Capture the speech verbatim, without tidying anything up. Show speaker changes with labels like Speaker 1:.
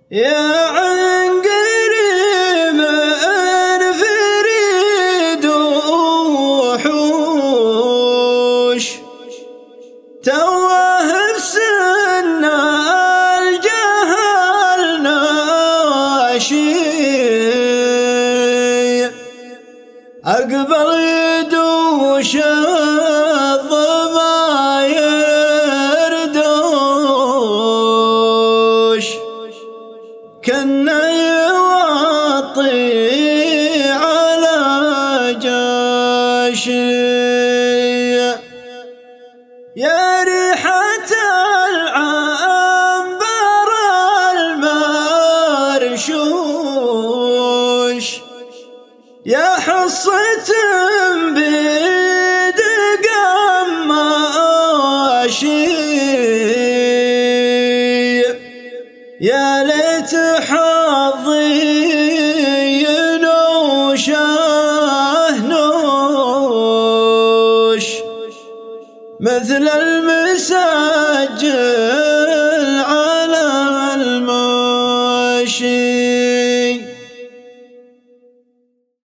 Speaker 1: يا عنقريب فريد وحوش توه بسن الجهل ناشي أقبل يدوش الضماير دوش كنا يوطي على جاشي يا ريحة العنبر المرشوش يا حصة بيد قماشي يا ليت حظي ينوشه نوش مثل المسجل